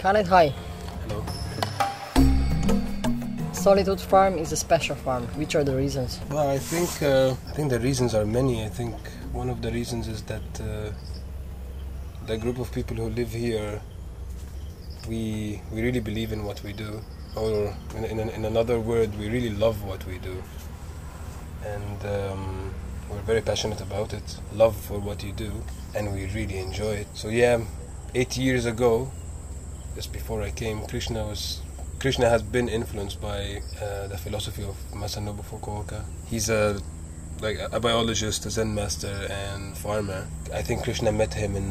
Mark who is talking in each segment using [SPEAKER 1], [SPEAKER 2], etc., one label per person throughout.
[SPEAKER 1] Khaled, hi.
[SPEAKER 2] Hello.
[SPEAKER 1] Solitude Farm is a special farm. Which are the reasons?
[SPEAKER 2] Well, I think the reasons are many. I think one of the reasons is that the group of people who live here, we really believe in what we do, or in another word, we really love what we do, and we're very passionate about it. Love for what you do, and we really enjoy it. So yeah, 8 years ago, just before I came, Krishna has been influenced by the philosophy of Masanobu Fukuoka. He's a biologist, a Zen master, and farmer. I think Krishna met him in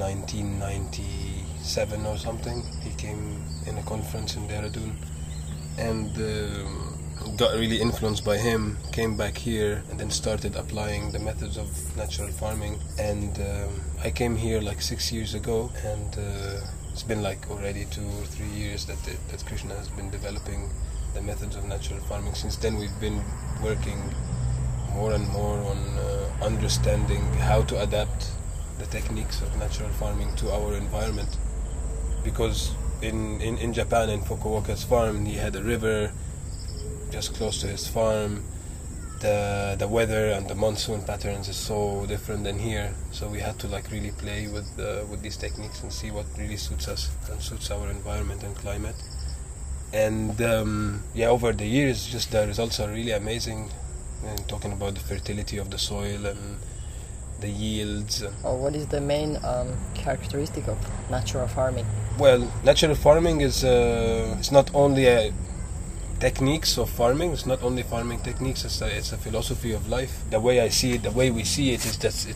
[SPEAKER 2] 1997 or something. He came in a conference in Dehradun and got really influenced by him, came back here and then started applying the methods of natural farming. And I came here like 6 years ago, and it's been like already 2 or 3 years that Krishna has been developing the methods of natural farming. Since then we've been working more and more on understanding how to adapt the techniques of natural farming to our environment. Because in Japan, in Fukuoka's farm, he had a river just close to his farm. The weather and the monsoon patterns is so different than here, so we had to like really play with these techniques and see what really suits us and suits our environment and climate. And over the years, just the results are really amazing. And talking about the fertility of the soil and the yields.
[SPEAKER 1] What is the main characteristic of natural farming?
[SPEAKER 2] Well, natural farming is it's not only techniques of farming. It's not only farming techniques. It's a philosophy of life. The way I see it, the way we see it, is that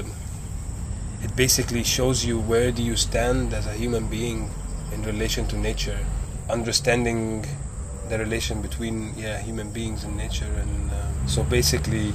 [SPEAKER 2] it basically shows you where do you stand as a human being in relation to nature, understanding the relation between human beings and nature. And so basically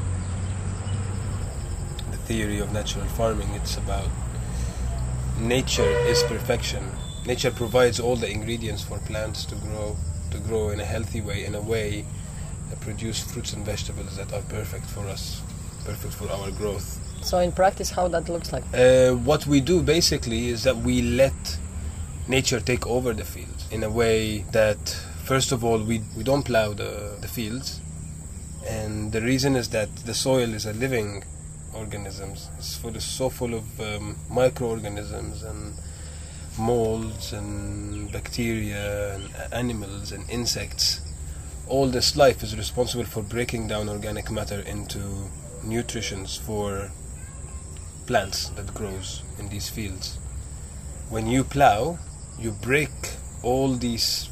[SPEAKER 2] the theory of natural farming, it's about nature is perfection. Nature provides all the ingredients for plants to grow in a healthy way, in a way that produce fruits and vegetables that are perfect for us, perfect for our growth.
[SPEAKER 1] So in practice, how that looks like?
[SPEAKER 2] What we do basically is that we let nature take over the fields in a way that, first of all, we don't plow the fields. And the reason is that the soil is a living organism. It's so full of microorganisms and molds and bacteria and animals and insects. All this life is responsible for breaking down organic matter into nutritions for plants that grows in these fields. When you plow, you break all these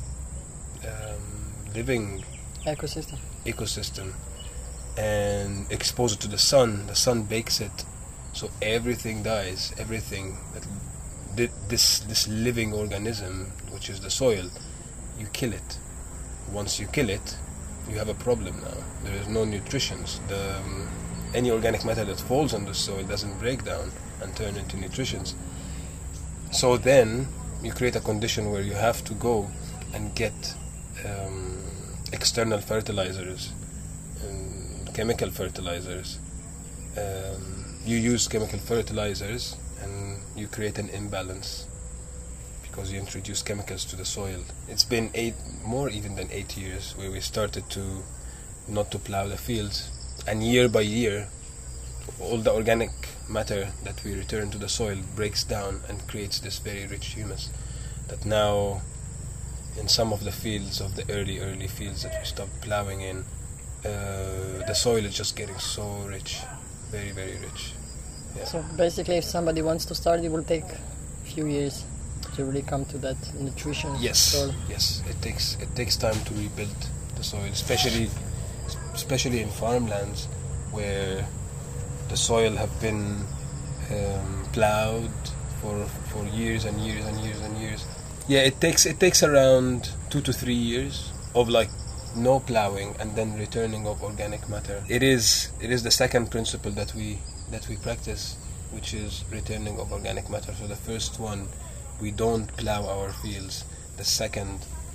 [SPEAKER 2] living ecosystem and expose it to the sun. The sun bakes it, so everything dies. Everything that this living organism, which is the soil, you kill it. Once you kill it, you have a problem now. There is no nutritions. Any organic matter that falls on the soil doesn't break down and turn into nutritions. So then you create a condition where you have to go and get external fertilizers, chemical fertilizers. You use chemical fertilizers and you create an imbalance because you introduce chemicals to the soil. It's been more even than 8 years where we started not to plow the fields, and year by year all the organic matter that we return to the soil breaks down and creates this very rich humus that now in some of the fields of the early fields that we stopped plowing in, the soil is just getting so rich, very, very rich. Yeah.
[SPEAKER 1] So basically, if somebody wants to start, it will take a few years to really come to that nutrition.
[SPEAKER 2] Yes, it takes time to rebuild the soil, especially in farmlands where the soil have been plowed for years and years and years and years. Yeah, it takes around 2 to 3 years of like no plowing and then returning of organic matter. It is the second principle that we practice, which is returning of organic matter. So the first one, we don't plow our fields. The second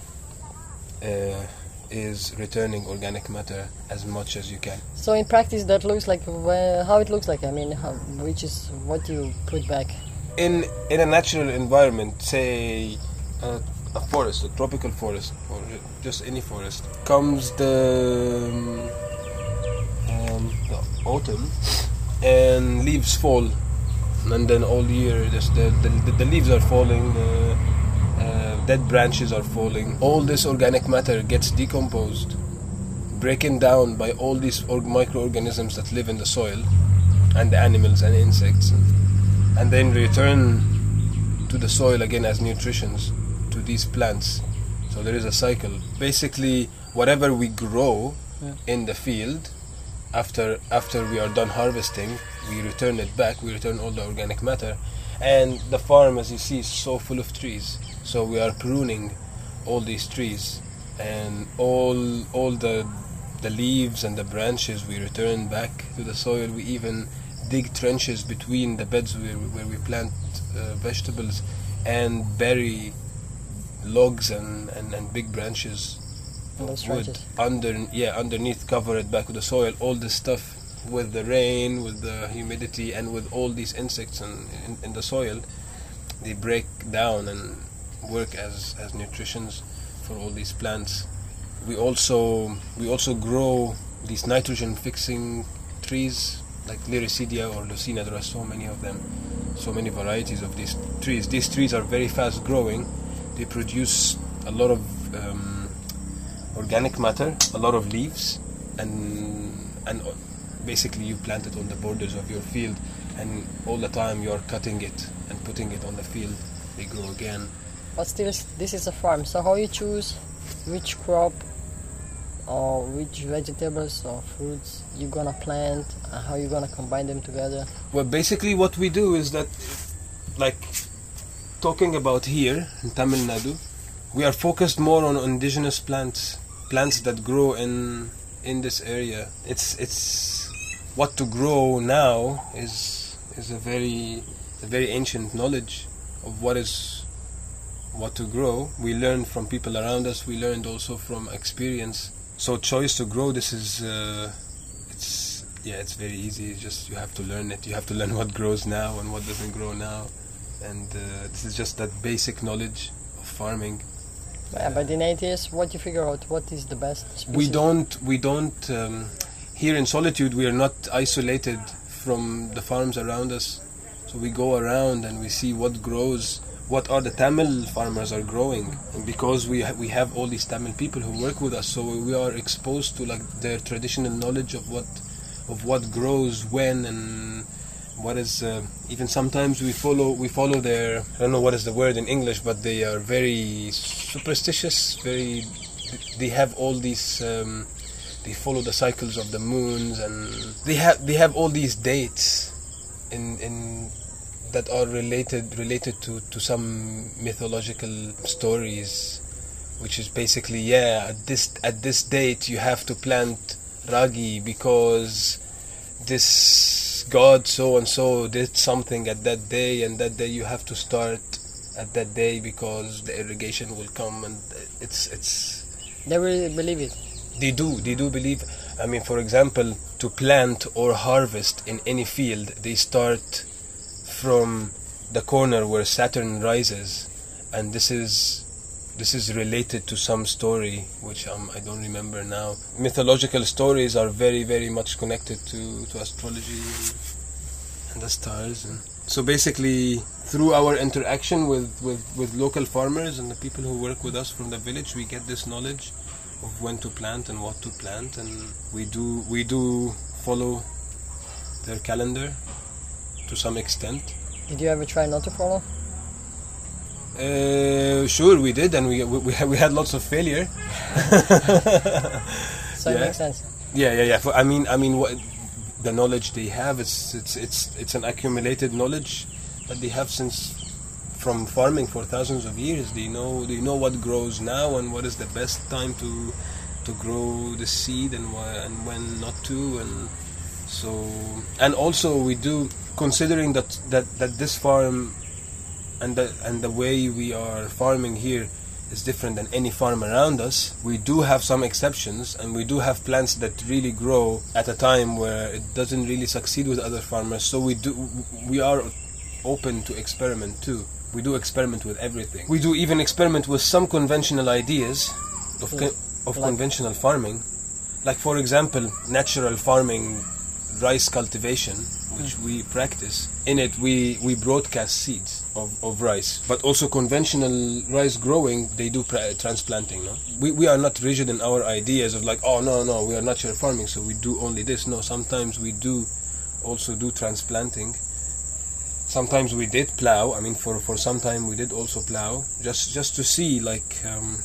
[SPEAKER 2] is returning organic matter as much as you can.
[SPEAKER 1] So in practice, that looks like how it looks like. I mean, which is what you put back.
[SPEAKER 2] In a natural environment, say a forest, a tropical forest, or just any forest, comes the autumn, and leaves fall, and then all year the leaves are falling, dead branches are falling. All this organic matter gets decomposed, broken down by all these microorganisms that live in the soil, and the animals and insects, and then return to the soil again as nutritions to these plants. So there is a cycle. Basically, whatever we grow in the field, after we are done harvesting, we return it back. We return all the organic matter, and the farm, as you see, is so full of trees. So we are pruning all these trees, and all the leaves and the branches we return back to the soil. We even dig trenches between the beds where we plant vegetables, and bury logs and big branches of wood underneath, cover it back with the soil. All this stuff, with the rain, with the humidity, and with all these insects in the soil, they break down and work as nutritions for all these plants. We also grow these nitrogen fixing trees like Liricidea or Lucina. There are so many of them, so many varieties of these trees. These trees are very fast growing. They produce a lot of organic matter, a lot of leaves, and basically you plant it on the borders of your field, and all the time you're cutting it and putting it on the field. They grow again.
[SPEAKER 1] But still, this is a farm. So how you choose which crop or which vegetables or fruits you're gonna plant, and how you're gonna combine them together?
[SPEAKER 2] Well, basically what we do is that, like talking about here in Tamil Nadu, we are focused more on indigenous plants that grow in this area. It's what to grow now is a very ancient knowledge of what to grow. We learned from people around us. We learned also from experience. So choice to grow, this is it's very easy. Just you have to learn it. You have to learn what grows now and what doesn't grow now, and this is just that basic knowledge of farming.
[SPEAKER 1] Yeah, but in 8 years, what you figure out? What is the best species?
[SPEAKER 2] We don't. Here in Solitude, we are not isolated from the farms around us. So we go around and we see what grows. What are the Tamil farmers are growing, and because we have all these Tamil people who work with us, so we are exposed to like their traditional knowledge of what grows when, and what is even sometimes we follow their, I don't know what is the word in English, but they are very superstitious. They have all these they follow the cycles of the moons, and they have all these dates in that are related to some mythological stories, which is basically at this date you have to plant ragi because this god so and so did something at that day, and that day you have to start at that day because the irrigation will come, and it's
[SPEAKER 1] they really believe it.
[SPEAKER 2] They do believe. I mean, for example, to plant or harvest in any field, they start from the corner where Saturn rises, and this is related to some story which I don't remember now. Mythological stories are very, very much connected to astrology and the stars. And so basically, through our interaction with local farmers and the people who work with us from the village, we get this knowledge of when to plant and what to plant, and we do follow their calendar to some extent.
[SPEAKER 1] Did you ever try not to follow?
[SPEAKER 2] Sure, we did, and we had lots of failure.
[SPEAKER 1] So it makes sense.
[SPEAKER 2] Yeah. I mean, what the knowledge they have, it's an accumulated knowledge that they have from farming for thousands of years. They know what grows now and what is the best time to grow the seed and when not to, and so, and also we do, considering that this farm and the way we are farming here is different than any farm around us. We do have some exceptions, and we do have plants that really grow at a time where it doesn't really succeed with other farmers. So we are open to experiment too. We do experiment with everything. We do even experiment with some conventional ideas of conventional farming. Like, for example, natural farming, rice cultivation, which we practice. In it, we broadcast seeds of rice. But also conventional rice growing, they do transplanting. No? We are not rigid in our ideas of like, oh, no, we are natural farming, so we do only this. No, sometimes we do also do transplanting. Sometimes we did plow. I mean, for some time we did also plow, just to see like...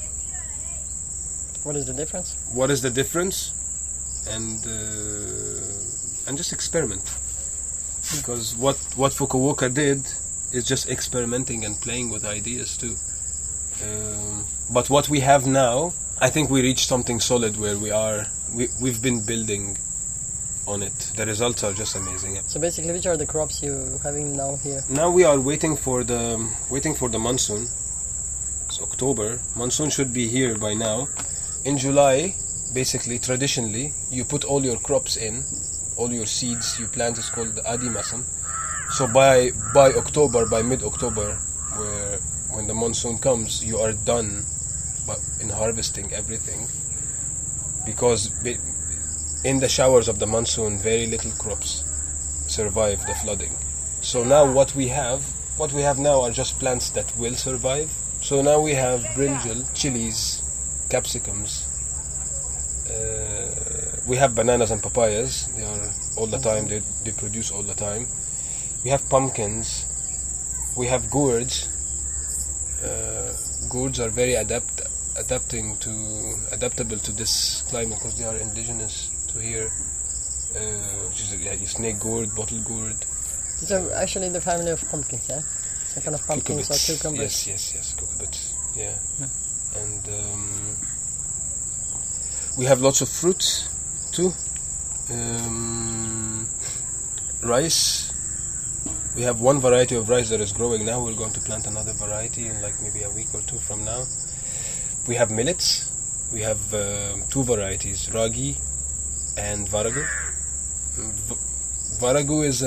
[SPEAKER 1] what is the difference?
[SPEAKER 2] What is the difference? And just experiment. Because what Fukuoka did is just experimenting and playing with ideas too. But what we have now, I think we reached something solid where we've been building on it. The results are just amazing.
[SPEAKER 1] So basically, which are the crops you're having now here?
[SPEAKER 2] Now we are waiting for the monsoon. It's October. Monsoon should be here by now. In July, basically, traditionally, you put all your crops in, all your seeds you plant is called Adi Masam. So by October, by mid-October, when the monsoon comes, you are done in harvesting everything, because in the showers of the monsoon, very little crops survive the flooding. So now what we have now are just plants that will survive. So now we have brinjal, chilies, capsicums. We have bananas and papayas. They are all the time. They produce all the time. We have pumpkins. We have gourds. Gourds are very adaptable to this climate because they are indigenous to here. Which is snake gourd, bottle gourd.
[SPEAKER 1] These are actually the family of pumpkins, yeah? Some kind of pumpkins or cucumbers.
[SPEAKER 2] Yes, cucumbers. Yeah. And we have lots of fruits too. Rice. We have one variety of rice that is growing now. We're going to plant another variety in like maybe a week or two from now. We have millets. We have two varieties, ragi and varago. Varago is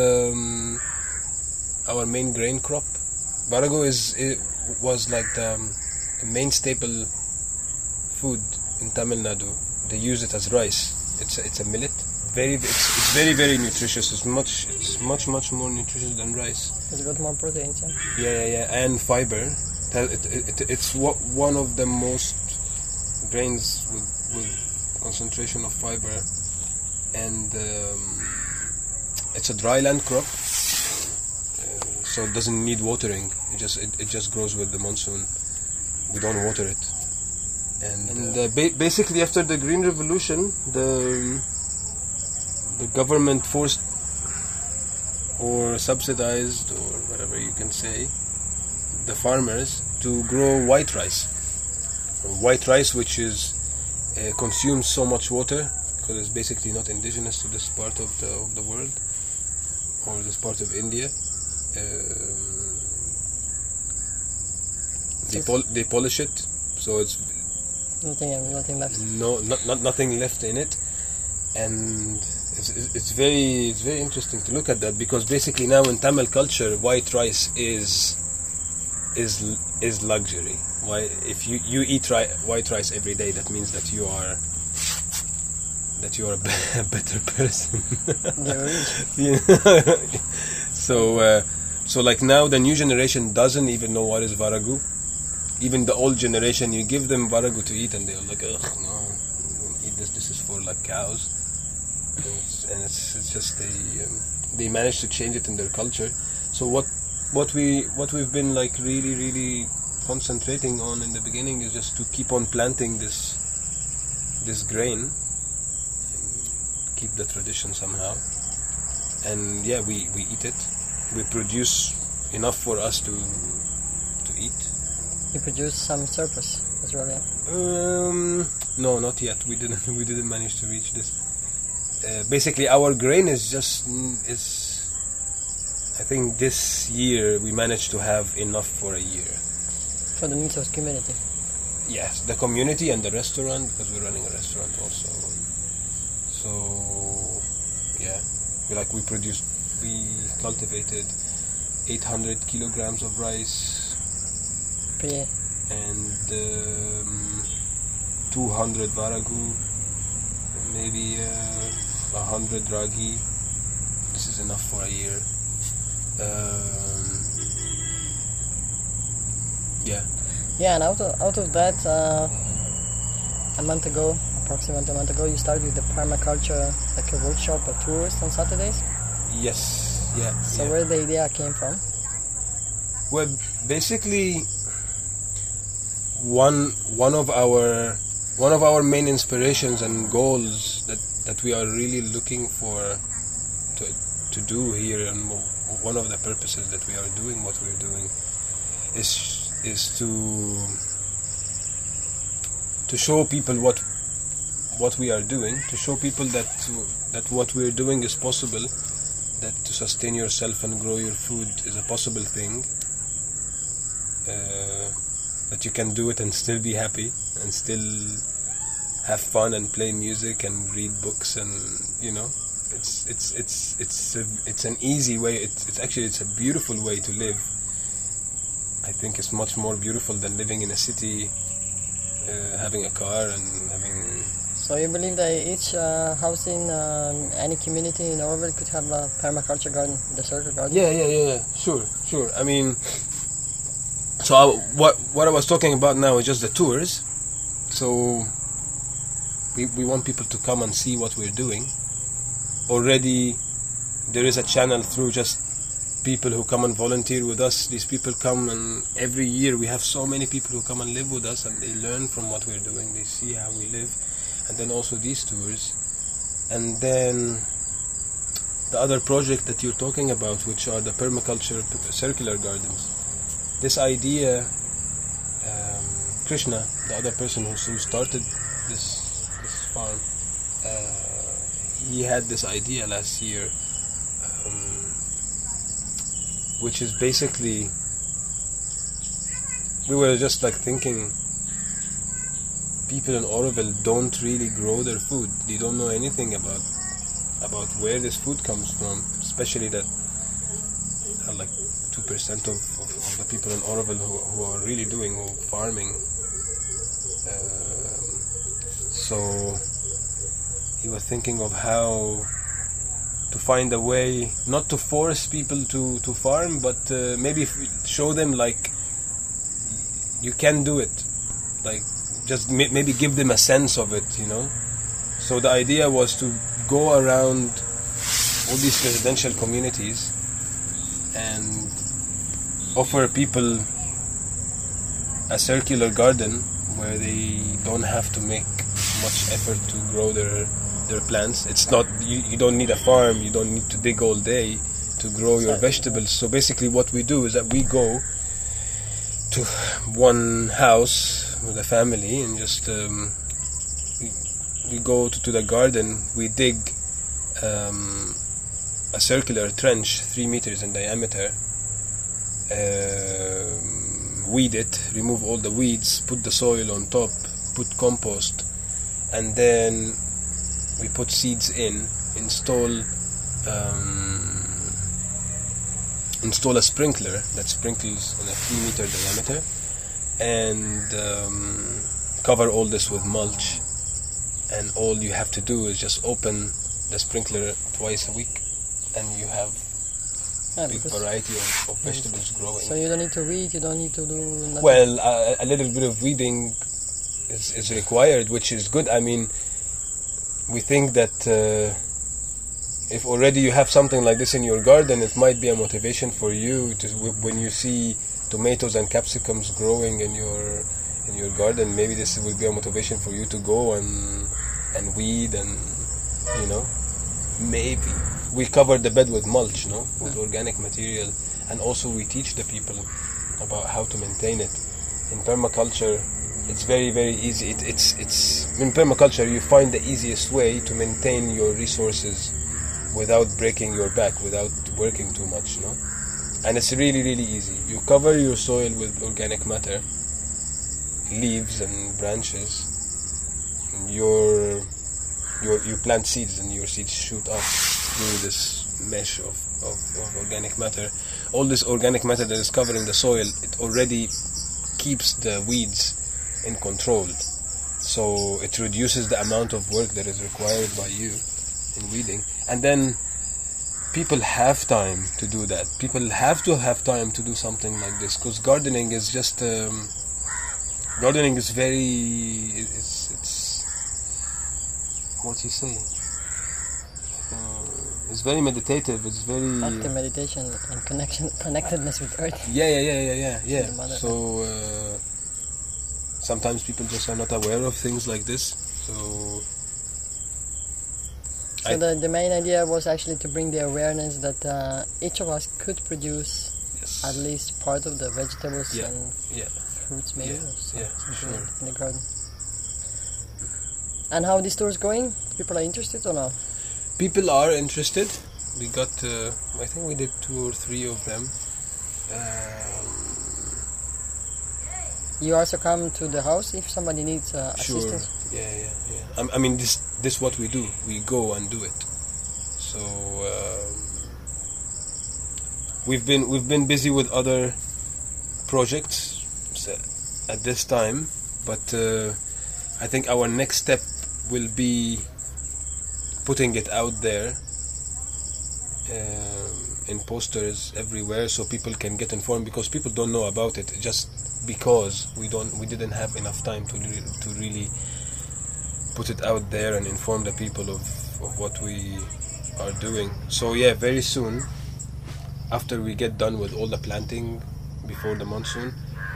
[SPEAKER 2] our main grain crop. Varago was like the main staple food in Tamil Nadu. They use it as rice. It's a millet. It's very, very nutritious. It's much more nutritious than rice.
[SPEAKER 1] It's got more proteins, yeah?
[SPEAKER 2] Yeah, and fiber. It's one of the most grains with concentration of fiber, and it's a dry land crop, so it doesn't need watering. It just grows with the monsoon. We don't water it. And basically, after the Green Revolution, the government forced or subsidized, or whatever you can say, the farmers to grow white rice. White rice, which is consumes so much water because it's basically not indigenous to this part of the world or this part of India. They polish it, so it's
[SPEAKER 1] nothing left.
[SPEAKER 2] No, not nothing left in it, and it's very interesting to look at that, because basically now in Tamil culture, white rice is luxury. Why, if you eat white rice every day, that means that you are a better person. Yeah. So like now the new generation doesn't even know what is varagu. Even the old generation, you give them varagu to eat and they're like, ugh, no, don't eat this. This is for like cows. And it's just they managed to change it in their culture. So what we've been like really concentrating on in the beginning is just to keep on planting this grain and keep the tradition somehow. And yeah, we eat it. We produce enough for us to eat.
[SPEAKER 1] You produce some surplus as well, yeah?
[SPEAKER 2] No, not yet. We didn't manage to reach this. Basically, our grain is I think this year we managed to have enough for a year.
[SPEAKER 1] For the needs of the community?
[SPEAKER 2] Yes, the community and the restaurant, because we're running a restaurant also. So, yeah, we cultivated 800 kilograms of rice
[SPEAKER 1] Per year.
[SPEAKER 2] and 200 varagu, maybe 100 ragi. This is enough for a year.
[SPEAKER 1] Yeah, and out of that, approximately a month ago, you started with the permaculture, like a workshop, a tours on Saturdays.
[SPEAKER 2] Yes, yeah.
[SPEAKER 1] So where the idea came from?
[SPEAKER 2] Well, basically, one of our main inspirations and goals that we are really looking for to do here, and one of the purposes that we are doing what we're doing is to show people what we are doing, to show people that what we're doing is possible, that to sustain yourself and grow your food is a possible thing, that you can do it and still be happy and still have fun and play music and read books, and it's an easy way. It's a beautiful way to live. I think it's much more beautiful than living in a city, having a car and having.
[SPEAKER 1] So you believe that each house in any community in Oroville could have a permaculture garden, the circle garden?
[SPEAKER 2] Yeah. Sure. I mean, so what I was talking about now is just the tours. So we want people to come and see what we're doing. Already there is a channel through just people who come and volunteer with us. These people come, and every year we have so many people who come and live with us, and they learn from what we're doing. They see how we live. And then also these tours. And then the other project that you're talking about, which are the permaculture circular gardens. This idea, Krishna, the other person who started this farm, he had this idea last year, which is basically, we were just like thinking, people in Oroville don't really grow their food. They don't know anything about where this food comes from, especially that like 2% of the people in Oroville who are really doing farming. So he was thinking of how to find a way, not to force people to farm, but maybe show them like you can do it, like just maybe give them a sense of it, So the idea was to go around all these residential communities and offer people a circular garden where they don't have to make much effort to grow their plants. It's not, you don't need a farm, you don't need to dig all day to grow your vegetables. So basically what we do is that we go to one house with a family and just we go to the garden, we dig a circular trench 3 meters in diameter, weed it, remove all the weeds, put the soil on top, put compost, and then we put seeds in, install a sprinkler that sprinkles on a 3 meter diameter, and cover all this with mulch. And all you have to do is just open the sprinkler twice a week, and you have a big variety of vegetables growing.
[SPEAKER 1] So you don't need to weed, you don't need to do nothing.
[SPEAKER 2] Well, a little bit of weeding is required, which is good. I mean, we think that if already you have something like this in your garden, it might be a motivation for you to, when you see tomatoes and capsicums growing in your garden, maybe this will be a motivation for you to go and weed, and maybe we cover the bed with mulch, with organic material, and also we teach the people about how to maintain it. In permaculture, it's very, very easy. It's in permaculture you find the easiest way to maintain your resources without breaking your back, without working too much, And it's really, really easy. You cover your soil with organic matter, leaves and branches, and you plant seeds, and your seeds shoot up through this mesh of organic organic matter. All this organic matter that is covering the soil, it already keeps the weeds in control. So it reduces the amount of work that is required by you in weeding. And then people have time to do that. People have to have time to do something like this, because gardening is just gardening is very it's what you say, it's very meditative. It's very
[SPEAKER 1] active meditation and connectedness with earth.
[SPEAKER 2] Yeah. So sometimes people just are not aware of things like this. So
[SPEAKER 1] the main idea was actually to bring the awareness that each of us could produce at least part of the vegetables and fruits, maybe, in the garden. And how this tour is going? People are interested or no?
[SPEAKER 2] People are interested. We got, I think we did 2 or 3 of them.
[SPEAKER 1] You also come to the house if somebody needs assistance?
[SPEAKER 2] Yeah. I mean, this is what we do. We go and do it. So we've been busy with other projects at this time, but I think our next step will be putting it out there in posters everywhere, so people can get informed, because people don't know about it just because we didn't have enough time to really put it out there and inform the people of what we are doing. So yeah, very soon, after we get done with all the planting before the monsoon,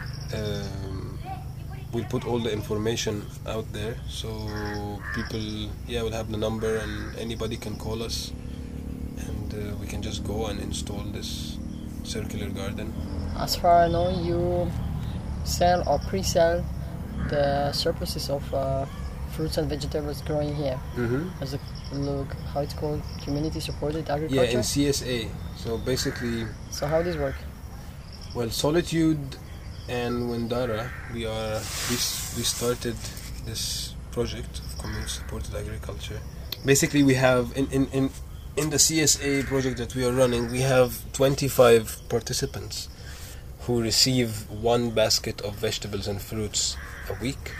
[SPEAKER 2] we'll put all the information out there, so people will have the number and anybody can call us, and we can just go and install this circular garden.
[SPEAKER 1] As far as I know, you sell or pre-sell the surpluses of fruits and vegetables growing here as a how it's called, community supported agriculture?
[SPEAKER 2] Yeah, in CSA. So basically,
[SPEAKER 1] so how does this work?
[SPEAKER 2] Well, Solitude and Wendara, we started this project of community supported agriculture. Basically, we have in the CSA project that we are running, we have 25 participants who receive 1 basket of vegetables and fruits a week.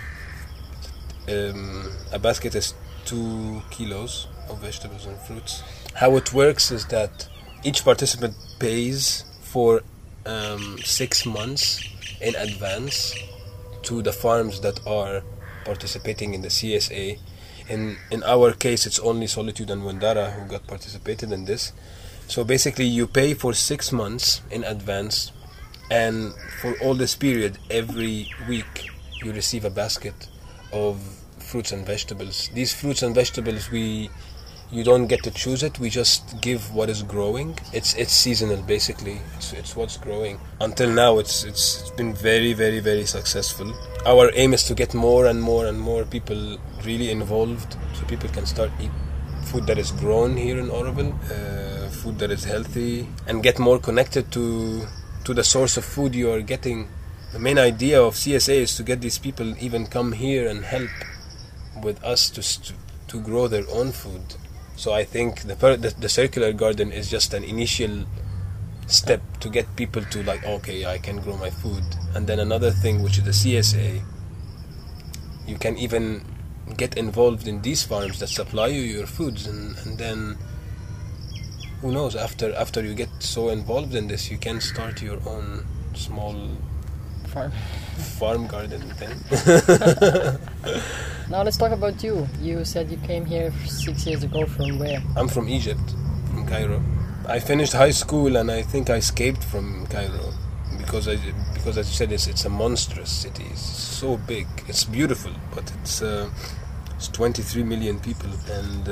[SPEAKER 2] A basket is 2 kilos of vegetables and fruits. How it works is that each participant pays for 6 months in advance to the farms that are participating in the CSA. In our case, it's only Solitude and Wendara who got participated in this. So basically, you pay for 6 months in advance, and for all this period, every week you receive a basket of fruits and vegetables. These fruits and vegetables, you don't get to choose it. We just give what is growing. It's seasonal, basically. It's what's growing. Until now, it's been very, very, very successful. Our aim is to get more and more and more people really involved, so people can start eat food that is grown here in Oroville, food that is healthy, and get more connected to the source of food you are getting. The main idea of CSA is to get these people even come here and help with us to grow their own food. So I think the circular garden is just an initial step to get people to like, okay, I can grow my food. And then another thing, which is the CSA, you can even get involved in these farms that supply you your foods, and then who knows, after you get so involved in this, you can start your own small farm garden then.
[SPEAKER 1] Now let's talk about you. You said you came here 6 years ago. From where?
[SPEAKER 2] I'm from Egypt, from Cairo. I finished high school and I think I escaped from Cairo because as you said, it's a monstrous city. It's so big. It's beautiful, but it's 23 million people, and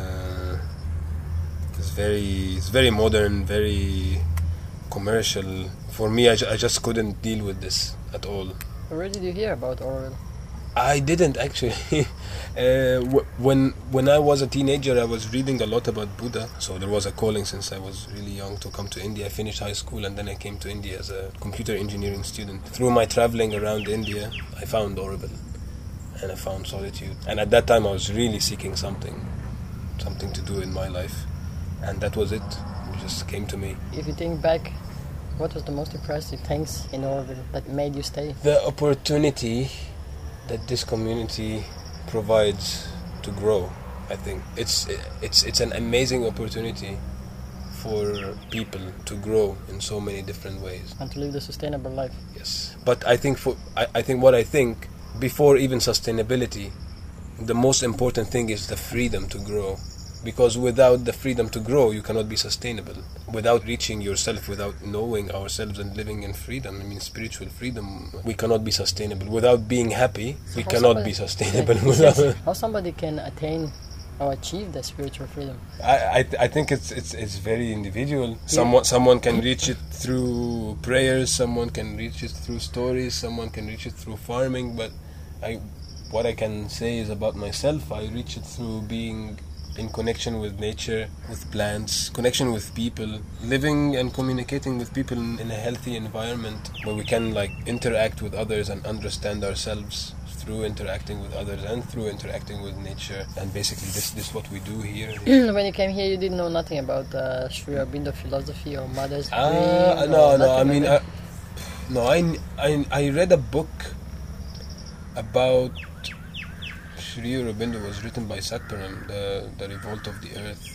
[SPEAKER 2] it's very modern, very commercial. For me, I just couldn't deal with this at all.
[SPEAKER 1] Where did you hear about Oroville?
[SPEAKER 2] I didn't actually. When I was a teenager, I was reading a lot about Buddha. So there was a calling since I was really young to come to India. I finished high school and then I came to India as a computer engineering student. Through my traveling around India, I found Oroville and I found Solitude. And at that time, I was really seeking something to do in my life, and that was it. just came to me.
[SPEAKER 1] If you think back, what was the most impressive things in Oroville that made you stay?
[SPEAKER 2] The opportunity that this community provides to grow, I think. It's an amazing opportunity for people to grow in so many different ways.
[SPEAKER 1] And to live the sustainable life.
[SPEAKER 2] Yes. But I think before even sustainability, the most important thing is the freedom to grow. Because without the freedom to grow, you cannot be sustainable. Without reaching yourself, without knowing ourselves and living in freedom, I mean spiritual freedom, we cannot be sustainable. Without being happy, we cannot be sustainable.
[SPEAKER 1] How somebody can attain or achieve the spiritual freedom?
[SPEAKER 2] I think it's very individual. Someone can reach it through prayers, someone can reach it through stories, someone can reach it through farming, but what I can say is about myself, I reach it through being in connection with nature, with plants, connection with people, living and communicating with people in a healthy environment where we can interact with others and understand ourselves through interacting with others and through interacting with nature. And basically this is what we do here.
[SPEAKER 1] When you came here, you didn't know nothing about Sri Aurobindo philosophy or Mother's Dream?
[SPEAKER 2] I read a book about Sri Aurobindo. Was written by Satparam, the Revolt of the Earth.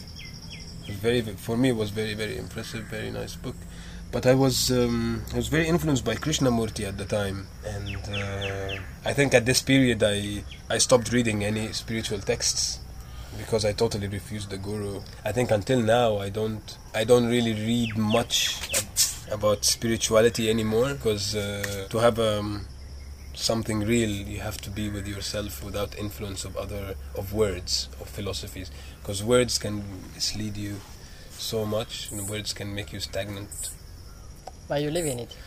[SPEAKER 2] For me, it was very, very impressive, very nice book. But I was very influenced by Krishnamurti at the time, and I think at this period I stopped reading any spiritual texts because I totally refused the Guru. I think until now I don't really read much about spirituality anymore, because to have something real, you have to be with yourself without influence of words, of philosophies, because words can mislead you so much, and words can make you stagnant.
[SPEAKER 1] But you live in it.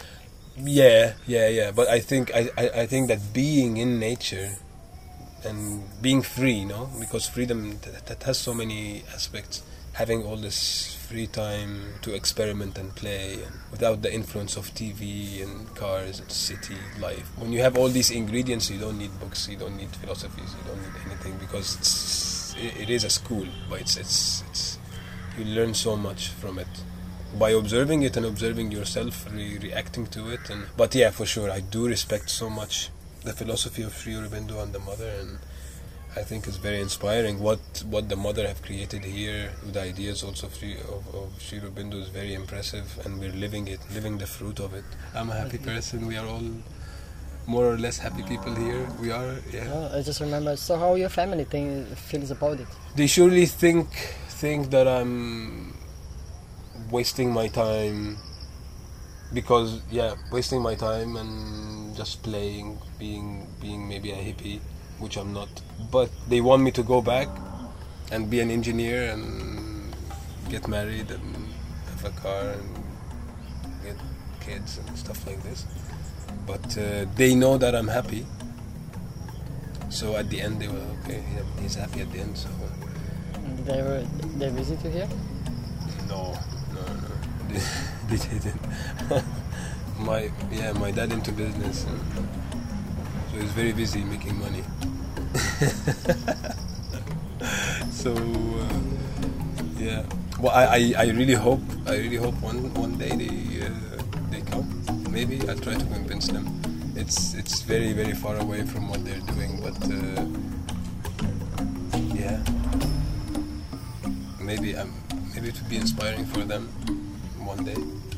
[SPEAKER 2] Yeah. But I think that being in nature and being free, because freedom that has so many aspects. Having all this free time to experiment and play, and without the influence of TV and cars and city life. When you have all these ingredients, you don't need books, you don't need philosophies, you don't need anything, because it is a school. But it's you learn so much from it by observing it and observing yourself, reacting to it. But yeah, for sure, I do respect so much the philosophy of Sri Aurobindo and the Mother, and I think it's very inspiring what the Mother have created here. The ideas also of Sri Aurobindo is very impressive, and we're living the fruit of it. I'm a happy person. We are all more or less happy people here. We are, yeah.
[SPEAKER 1] Oh, I just remember. So how your family feels about it?
[SPEAKER 2] They surely think that I'm wasting my time, because wasting my time and just playing, being maybe a hippie, which I'm not. But they want me to go back and be an engineer and get married and have a car and get kids and stuff like this. But they know that I'm happy. So at the end they were okay. He's happy at the end. So
[SPEAKER 1] they visit you here?
[SPEAKER 2] No. They didn't. My dad into business, so he's very busy making money. So yeah. Well, I really hope one day they come. Maybe I'll try to convince them. It's very, very far away from what they're doing, but yeah. Maybe it would be inspiring for them one day.